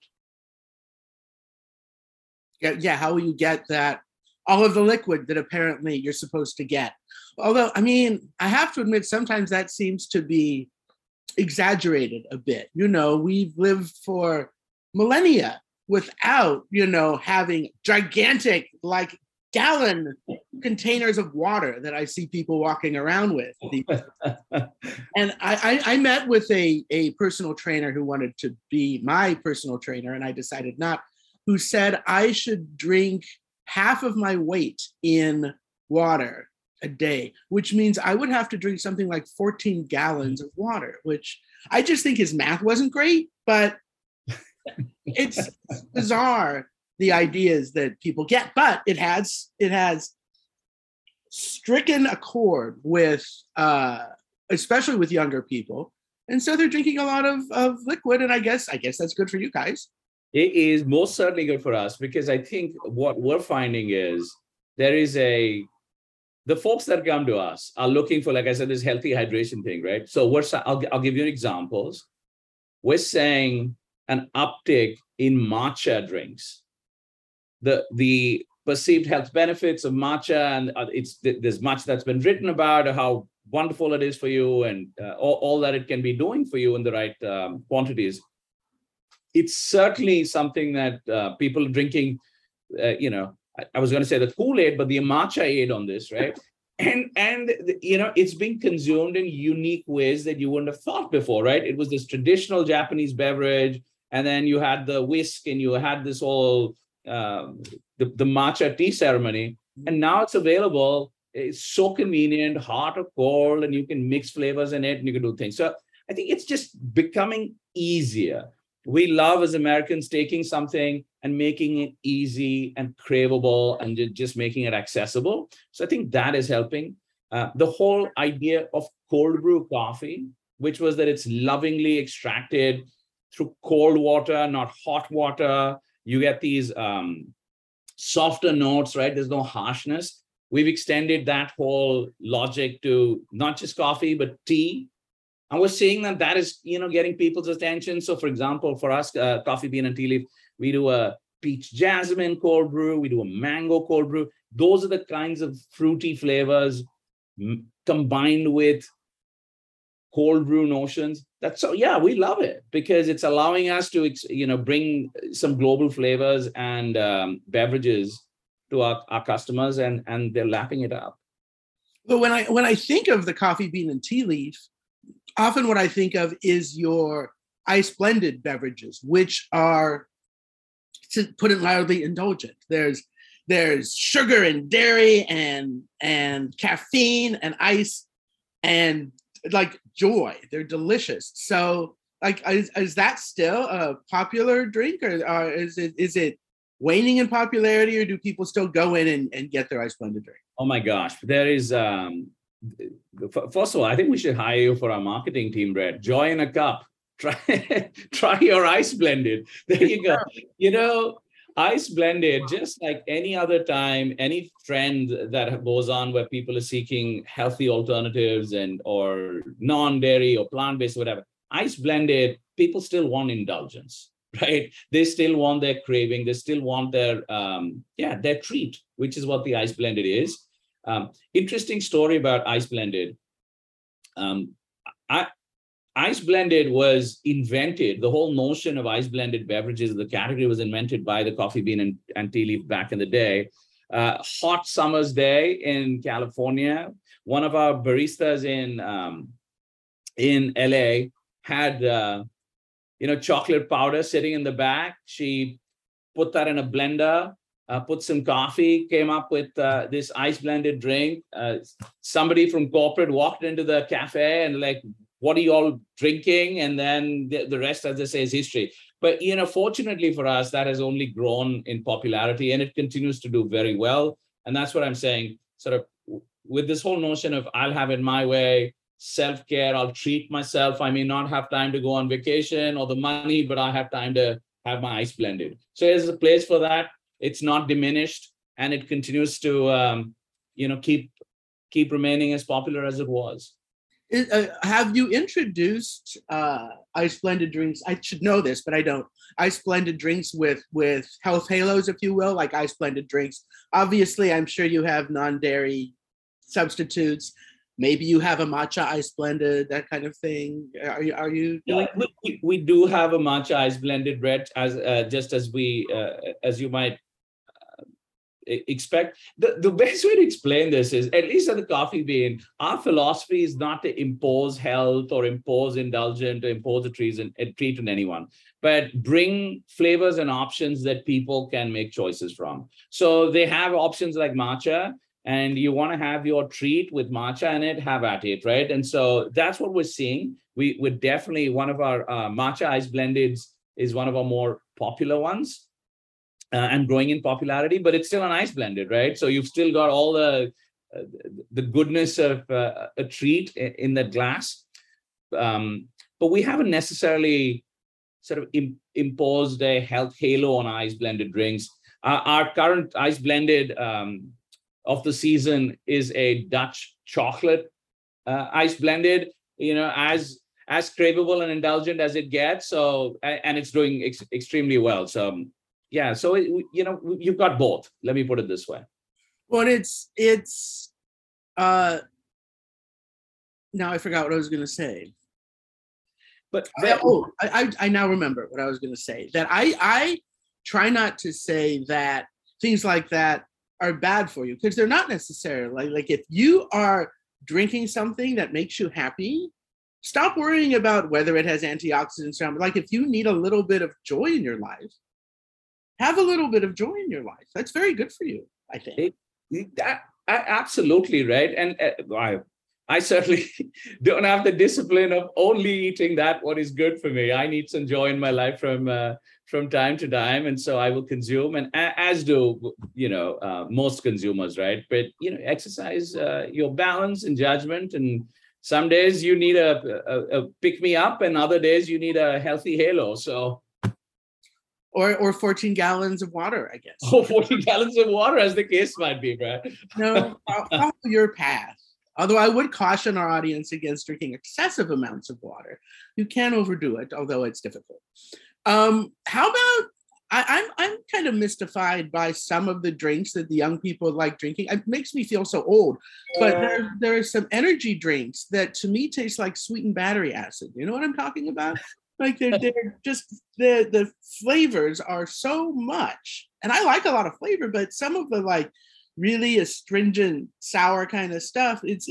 it? Yeah, how will you get that, all of the liquid that apparently you're supposed to get? Although, I have to admit, sometimes that seems to be exaggerated a bit. We've lived for millennia without, having gigantic, like gallon containers of water that I see people walking around with. And I met with a personal trainer who wanted to be my personal trainer, and I decided not, who said I should drink half of my weight in water a day, which means I would have to drink something like 14 gallons of water, which I just think his math wasn't great, but it's bizarre, the ideas that people get. But it has stricken a chord with, especially with younger people. And so they're drinking a lot of liquid. And I guess that's good for you guys. It is most certainly good for us, because I think what we're finding is the folks that come to us are looking for, like I said, this healthy hydration thing, right? So I'll give you examples. We're saying an uptick in matcha drinks. The perceived health benefits of matcha, and there's much that's been written about how wonderful it is for you, and all that it can be doing for you in the right quantities. It's certainly something that people are drinking, I was going to say the Kool-Aid, but the matcha aid on this, right? And it's being consumed in unique ways that you wouldn't have thought before, right? It was this traditional Japanese beverage, and then you had the whisk, and you had this whole the matcha tea ceremony, and now it's available. It's so convenient, hot or cold, and you can mix flavors in it, and you can do things. So I think it's just becoming easier. We love, as Americans, taking something and making it easy and craveable and just making it accessible. So I think that is helping. The whole idea of cold brew coffee, which was that it's lovingly extracted through cold water, not hot water. You get these softer notes, right? There's no harshness. We've extended that whole logic to not just coffee, but tea. And we're seeing that is, getting people's attention. So, for example, for us, Coffee Bean and Tea Leaf, we do a peach jasmine cold brew. We do a mango cold brew. Those are the kinds of fruity flavors combined with cold brew notions. We love it, because it's allowing us to, bring some global flavors and beverages to our customers, and they're lapping it up. But when I think of the Coffee Bean and Tea Leaf, often what I think of is your ice blended beverages, which are, to put it loudly, indulgent. There's sugar and dairy and caffeine and ice and like joy. They're delicious. So like, is that still a popular drink, or is it waning in popularity, or do people still go in and get their ice blended drink? Oh my gosh, there is. First of all, I think we should hire you for our marketing team, Brett. Joy in a cup. Try your ice blended. There you go. Ice blended, just like any other time, any trend that goes on where people are seeking healthy alternatives or non-dairy or plant-based, whatever. Ice blended, people still want indulgence, right? They still want their craving. They still want their treat, which is what the ice blended is. Interesting story about ice blended. Ice blended was invented. The whole notion of ice blended beverages, the category, was invented by the Coffee Bean and Tea Leaf back in the day. Hot summer's day in California, one of our baristas in LA had chocolate powder sitting in the back. She put that in a blender. Put some coffee, came up with this ice blended drink. Somebody from corporate walked into the cafe and like, what are you all drinking? And then the rest, as they say, is history. But, fortunately for us, that has only grown in popularity, and it continues to do very well. And that's what I'm saying, sort of with this whole notion of I'll have it my way, self-care, I'll treat myself. I may not have time to go on vacation or the money, but I have time to have my ice blended. So there's a place for that. It's not diminished, and it continues to, keep remaining as popular as it was. Have you introduced ice blended drinks? I should know this, but I don't. Ice blended drinks with health halos, if you will, like ice blended drinks. Obviously, I'm sure you have non-dairy substitutes. maybe you have a matcha ice blended, that kind of thing. Are you doing? We do have a matcha ice blended bread, as just as we as you might expect. The best way to explain this is, at least at the Coffee Bean, our philosophy is not to impose health or impose indulgent or impose a treat on anyone, but bring flavors and options that people can make choices from. So they have options like matcha, and you want to have your treat with matcha in it, have at it, right? And so that's what we're seeing. We're definitely, one of our matcha ice blendeds is one of our more popular ones. And growing in popularity, but it's still an ice blended, right? So you've still got all the goodness of a treat in that glass, but we haven't necessarily sort of imposed a health halo on ice blended drinks. Our current ice blended of the season is a Dutch chocolate ice blended. As craveable and indulgent as it gets. So, and it's doing extremely well. So. Yeah, so you've got both. Let me put it this way. Well, it's now I forgot what I was going to say. But I now remember what I was going to say. That I try not to say that things like that are bad for you, because they're not necessarily. Like if you are drinking something that makes you happy, stop worrying about whether it has antioxidants. Like if you need a little bit of joy in your life, have a little bit of joy in your life. That's very good for you, I think. Absolutely, right. And I certainly don't have the discipline of only eating what is good for me. I need some joy in my life from time to time, and so I will consume, and as do most consumers, right? But exercise your balance and judgment, and some days you need a pick me up, and other days you need a healthy halo. So. Or 14 gallons of water, I guess. Oh, 14 gallons of water, as the case might be, Brad. No, follow your path. Although I would caution our audience against drinking excessive amounts of water. You can overdo it, although it's difficult. How about, I'm kind of mystified by some of the drinks that the young people like drinking. It makes me feel so old. But there are some energy drinks that to me taste like sweetened battery acid. You know what I'm talking about? Like they're just the flavors are so much, and I like a lot of flavor, but some of the like really astringent, sour kind of stuff, it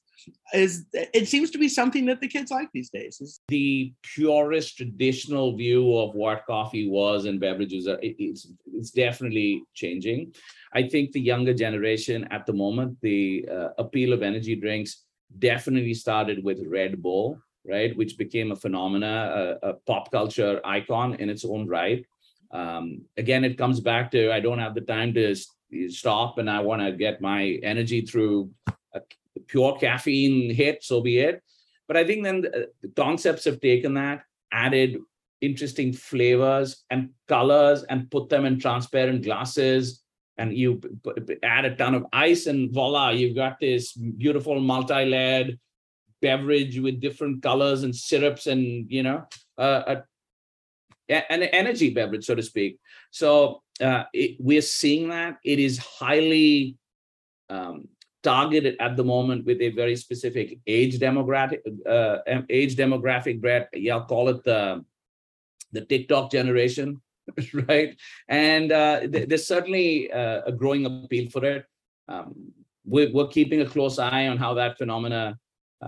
seems to be something that the kids like these days. The purest traditional view of what coffee was and beverages are, it's definitely changing. I think the younger generation at the moment, the appeal of energy drinks definitely started with Red Bull, right, which became a phenomena, a pop culture icon in its own right. Again, it comes back to, I don't have the time to stop, and I want to get my energy through a pure caffeine hit, so be it. But I think then the concepts have taken that, added interesting flavors and colors, and put them in transparent glasses, and you add a ton of ice, and voila, you've got this beautiful multi-layered beverage with different colors and syrups, and an energy beverage, so to speak. So we're seeing that it is highly targeted at the moment with a very specific age demographic. Brett, I'll call it the TikTok generation, right? And there's certainly a growing appeal for it. We're keeping a close eye on how that phenomena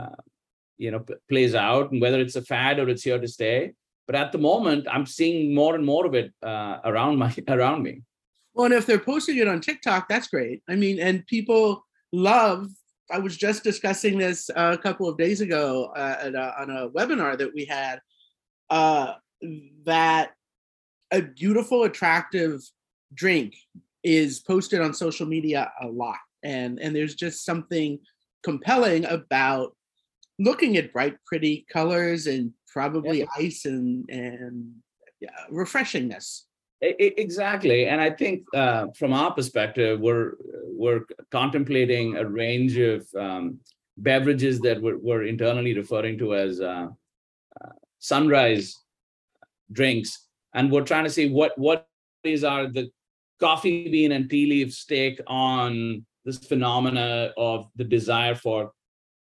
plays out, and whether it's a fad or it's here to stay. But at the moment, I'm seeing more and more of it around me. Well, and if they're posting it on TikTok, that's great. I mean, and people love. I was just discussing this a couple of days ago on a webinar that we had. That a beautiful, attractive drink is posted on social media a lot, and there's just something compelling about looking at bright, pretty colors and probably ice and refreshingness. Exactly, and I think from our perspective, we're contemplating a range of beverages that we're internally referring to as sunrise drinks, and we're trying to see what are the Coffee Bean and tea leaf take on this phenomena of the desire for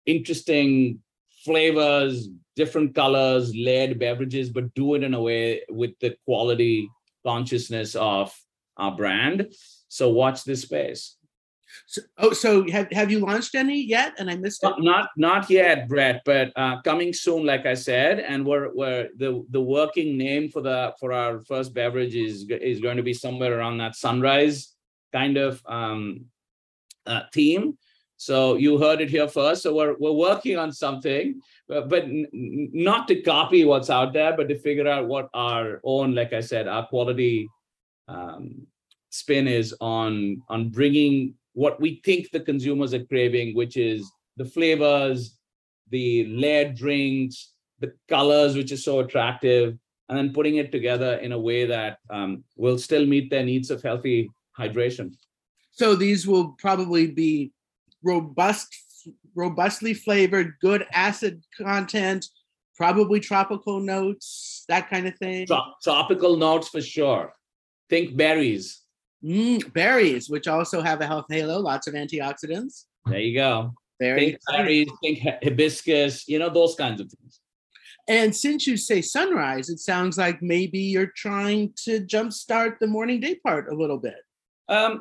interesting flavors, different colors, layered beverages, but do it in a way with the quality consciousness of our brand. So watch this space. So have you launched any yet? And I missed it. Not yet, Brett, but coming soon, like I said. And we're the working name for our first beverage is going to be somewhere around that sunrise kind of theme. So you heard it here first. So we're working on something, but not to copy what's out there, but to figure out what our own, like I said, our quality spin is on bringing what we think the consumers are craving, which is the flavors, the layered drinks, the colors, which is so attractive, and then putting it together in a way that will still meet their needs of healthy hydration. So these will probably be robustly flavored, good acid content, probably tropical notes, that kind of thing. Tropical notes for sure. Think berries. Berries, which also have a health halo, lots of antioxidants. There you go. Think berries, think hibiscus, those kinds of things. And since you say sunrise, it sounds like maybe you're trying to jumpstart the morning day part a little bit. I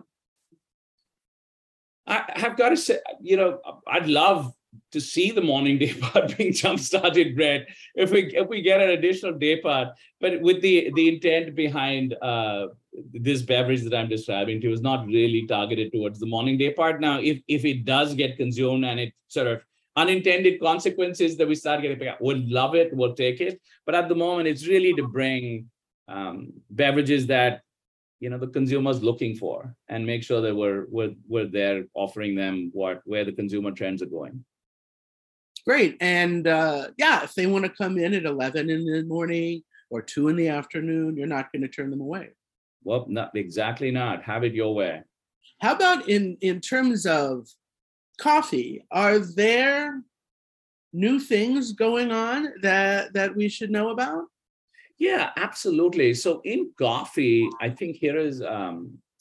have got to say, I'd love to see the morning day part being jump-started, Brett, if we get an additional day part, but with the intent behind this beverage that I'm describing to is not really targeted towards the morning day part. Now, if it does get consumed and it sort of unintended consequences that we start getting, we'll love it, we'll take it. But at the moment, it's really to bring beverages that the consumer's looking for and make sure that we're there offering them where the consumer trends are going. Great. And if they want to come in at 11 in the morning or 2 in the afternoon, you're not going to turn them away. Well, not. Have it your way. How about in terms of coffee? Are there new things going on that we should know about? Yeah, absolutely. So in coffee, I think here's a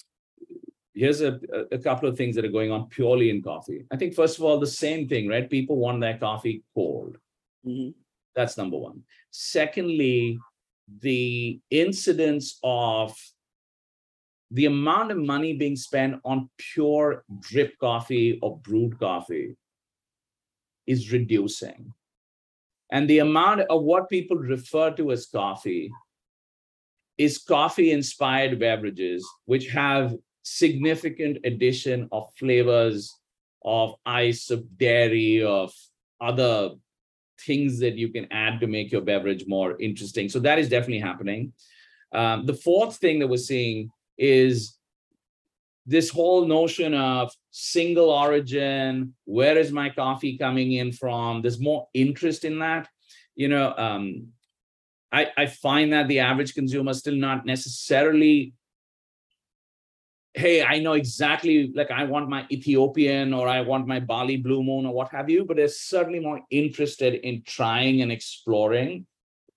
couple of things that are going on purely in coffee. I think, first of all, the same thing, right? People want their coffee cold. Mm-hmm. That's number one. Secondly, the incidence of the amount of money being spent on pure drip coffee or brewed coffee is reducing. And the amount of what people refer to as coffee is coffee-inspired beverages, which have significant addition of flavors, of ice, of dairy, of other things that you can add to make your beverage more interesting. So that is definitely happening. The fourth thing that we're seeing is this whole notion of single origin. Where is my coffee coming in from? There's more interest in that. I find that the average consumer is still not necessarily, hey, I know exactly, like I want my Ethiopian or I want my Bali Blue Moon or what have you, but they're certainly more interested in trying and exploring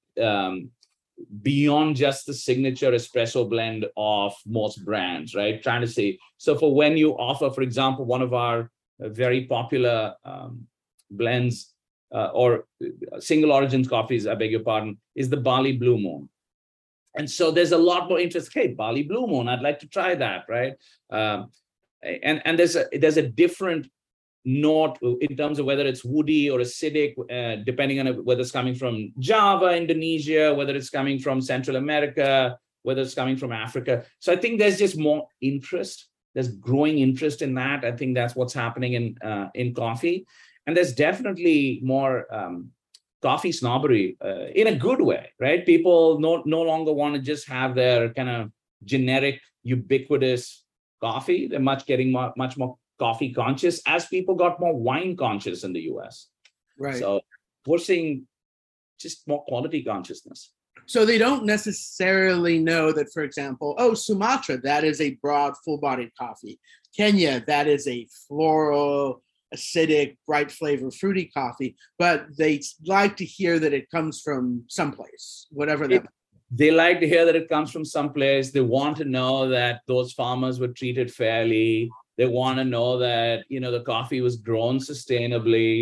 beyond just the signature espresso blend of most brands, right? Trying to see. So for when you offer, for example, one of our very popular blends or single origins coffees, I beg your pardon, is the Bali Blue Moon. And so there's a lot more interest. Hey, Bali Blue Moon, I'd like to try that, right? And there's a different note in terms of whether it's woody or acidic, depending on whether it's coming from Java, Indonesia, whether it's coming from Central America, whether it's coming from Africa. So I think there's just more interest. There's growing interest in that. I think that's what's happening in coffee. And there's definitely more coffee snobbery in a good way, right? People no longer want to just have their kind of generic, ubiquitous coffee. They're much more coffee conscious as people got more wine conscious in the US. Right. So we're seeing just more quality consciousness. So they don't necessarily know that, for example, Sumatra, that is a broad, full-bodied coffee. Kenya, that is a floral, acidic, bright flavor, fruity coffee, but they like to hear that it comes from someplace, whatever that. They like to hear that it comes from someplace. They want to know that those farmers were treated fairly. They want to know that, the coffee was grown sustainably.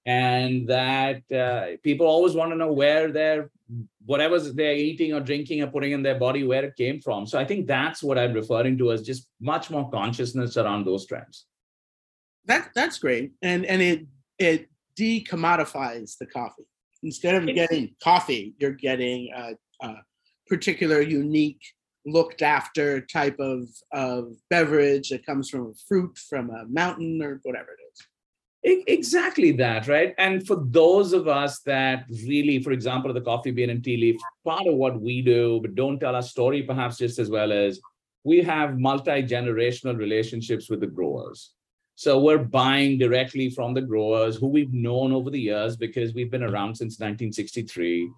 and that people always want to know where whatever they're eating or drinking or putting in their body, where it came from. So I think that's what I'm referring to as just much more consciousness around those trends. That's great, and it decommodifies the coffee. Instead of getting coffee, you're getting a particular, unique, looked after type of beverage that comes from a fruit, from a mountain, or whatever it is. Exactly that, right? And for those of us that really, for example, the coffee bean and tea leaf, part of what we do, but don't tell our story perhaps just as well as we have multi-generational relationships with the growers. So we're buying directly from the growers who we've known over the years because we've been around since 1963.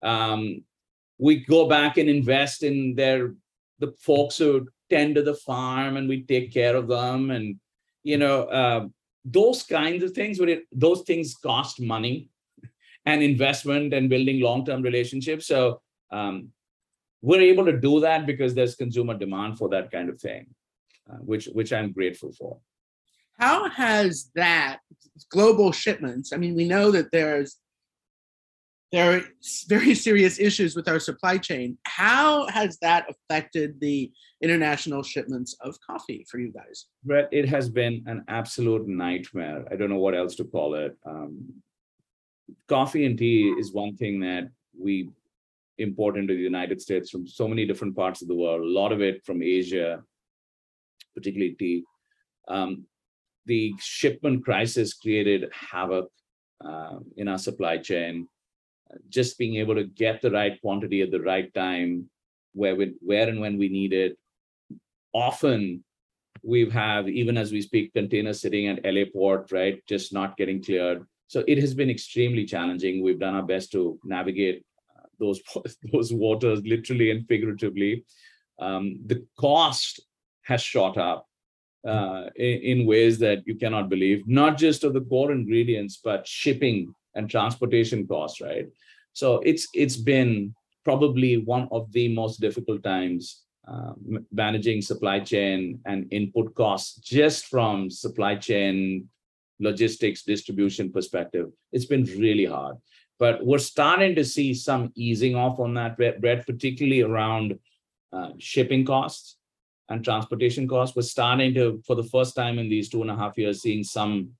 We go back and invest in the folks who tend to the farm, and we take care of them. And, those kinds of things, those things cost money and investment and building long-term relationships. So we're able to do that because there's consumer demand for that kind of thing, which I'm grateful for. How has that global shipments? I mean, we know that there are very serious issues with our supply chain. How has that affected the international shipments of coffee for you guys? Brett, it has been an absolute nightmare. I don't know what else to call it. Coffee and tea is one thing that we import into the United States from so many different parts of the world, a lot of it from Asia, particularly tea. The shipment crisis created havoc in our supply chain. Just being able to get the right quantity at the right time, where and when we need it. Often we have, even as we speak, containers sitting at LA port, right, just not getting cleared. So it has been extremely challenging. We've done our best to navigate those waters, literally and figuratively. The cost has shot up in ways that you cannot believe, not just of the core ingredients, but shipping and transportation costs, right? So it's been probably one of the most difficult times managing supply chain and input costs just from supply chain, logistics, distribution perspective. It's been really hard. But we're starting to see some easing off on that, Brett, particularly around shipping costs and transportation costs. We're starting to, for the first time in these 2.5 years, seeing some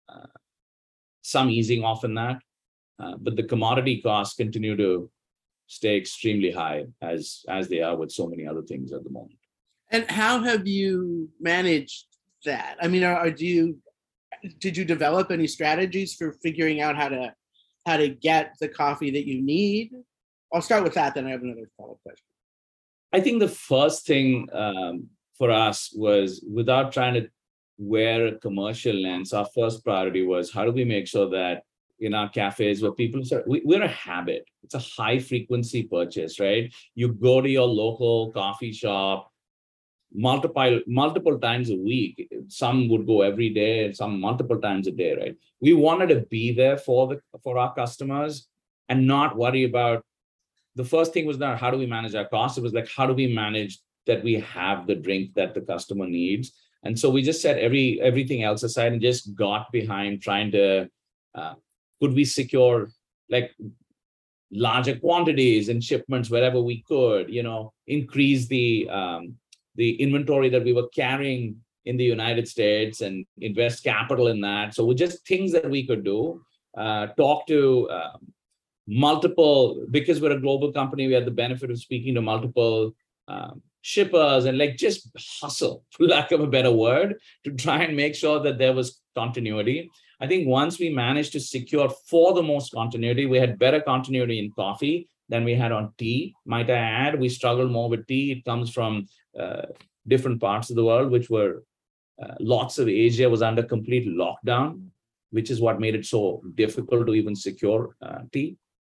easing off in that. But the commodity costs continue to stay extremely high, as they are with so many other things at the moment. And how have you managed that? I mean, did you develop any strategies for figuring out how to get the coffee that you need? I'll start with that, then I have another follow-up question. I think the first thing for us was, without trying to wear a commercial lens, our first priority was, how do we make sure that in our cafes where people we're a habit, it's a high frequency purchase, right? You go to your local coffee shop multiple times a week. Some would go every day, and some multiple times a day, right? We wanted to be there for our customers and not worry about, the first thing was not how do we manage our costs. It was like, how do we manage that we have the drink that the customer needs? And so we just set everything else aside and just got behind trying to, could we secure like larger quantities and shipments wherever we could, increase the inventory that we were carrying in the United States and invest capital in that. So just things that we could do, talk to multiple, because we're a global company, we had the benefit of speaking to multiple shippers and just hustle, for lack of a better word, to try and make sure that there was continuity. I think once we managed to secure for the most continuity, we had better continuity in coffee than we had on tea. Might I add, we struggled more with tea. It comes from different parts of the world, which were lots of Asia was under complete lockdown, which is what made it so difficult to even secure tea.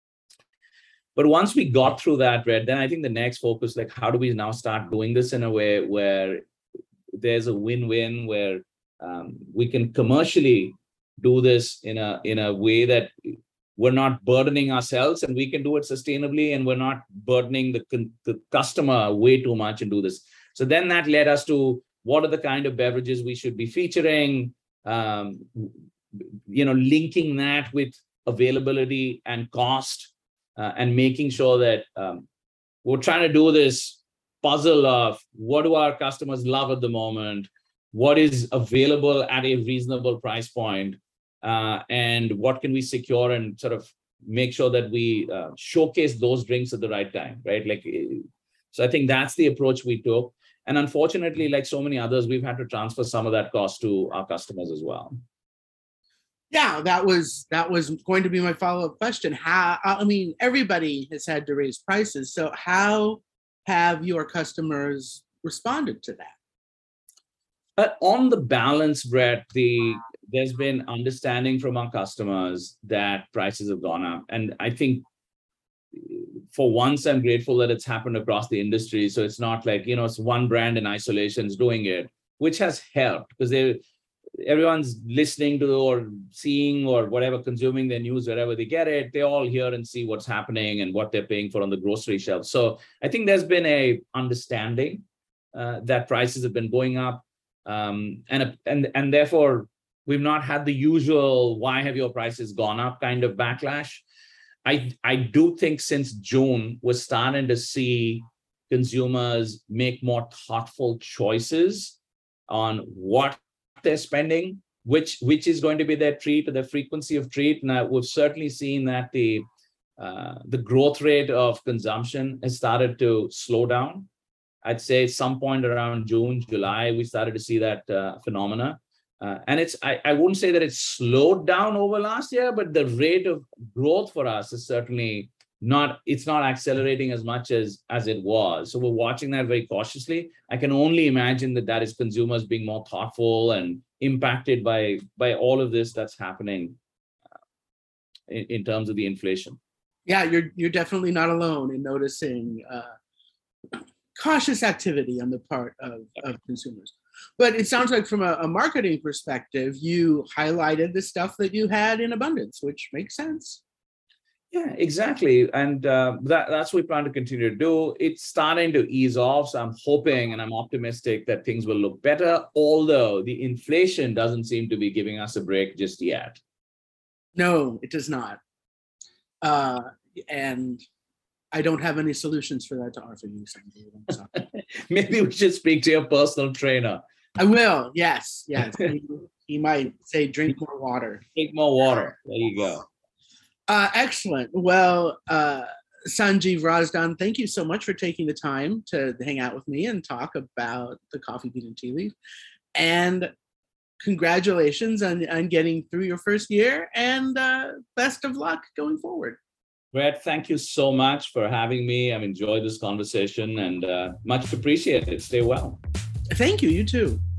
But once we got through that, Red, then I think the next focus, how do we now start doing this in a way where there's a win-win, where we can commercially do this in a way that we're not burdening ourselves, and we can do it sustainably, and we're not burdening the customer way too much and do this. So then that led us to, what are the kind of beverages we should be featuring? linking that with availability and cost, and making sure that we're trying to do this puzzle of what do our customers love at the moment, what is available at a reasonable price point, and what can we secure and sort of make sure that we showcase those drinks at the right time, right? So I think that's the approach we took. And unfortunately, like so many others, we've had to transfer some of that cost to our customers as well. Yeah, that was going to be my follow-up question. Everybody has had to raise prices. So how have your customers responded to that? On the balance, Brett, there's been understanding from our customers that prices have gone up. And I think for once, I'm grateful that it's happened across the industry. So it's not like, it's one brand in isolation is doing it, which has helped because everyone's listening to or seeing or whatever, consuming their news wherever they get it. They all hear and see what's happening and what they're paying for on the grocery shelf. So I think there's been a understanding that prices have been going up. And therefore, we've not had the usual, why have your prices gone up kind of backlash. I do think since June, we're starting to see consumers make more thoughtful choices on what they're spending, which is going to be their treat or their frequency of treat. Now, we've certainly seen that the growth rate of consumption has started to slow down. I'd say some point around June, July, we started to see that phenomena. And I wouldn't say that it's slowed down over last year, but the rate of growth for us is certainly not accelerating as much as it was. So we're watching that very cautiously. I can only imagine that is consumers being more thoughtful and impacted by all of this that's happening in terms of the inflation. Yeah, you're definitely not alone in noticing cautious activity on the part of consumers. But it sounds like from a marketing perspective, you highlighted the stuff that you had in abundance, which makes sense. Yeah, exactly. And that's what we plan to continue to do. It's starting to ease off. So I'm hoping and I'm optimistic that things will look better, although the inflation doesn't seem to be giving us a break just yet. No, it does not. And I don't have any solutions for that to offer you, Sanjay. Maybe we should speak to your personal trainer. I will. Yes. He might say, drink more water. Drink more water. There you go. Excellent. Well, Sanjeev Razdan, thank you so much for taking the time to hang out with me and talk about the Coffee Bean and Tea Leaf. And congratulations on getting through your first year, and best of luck going forward. Brett, thank you so much for having me. I've enjoyed this conversation and much appreciated. Stay well. Thank you. You too.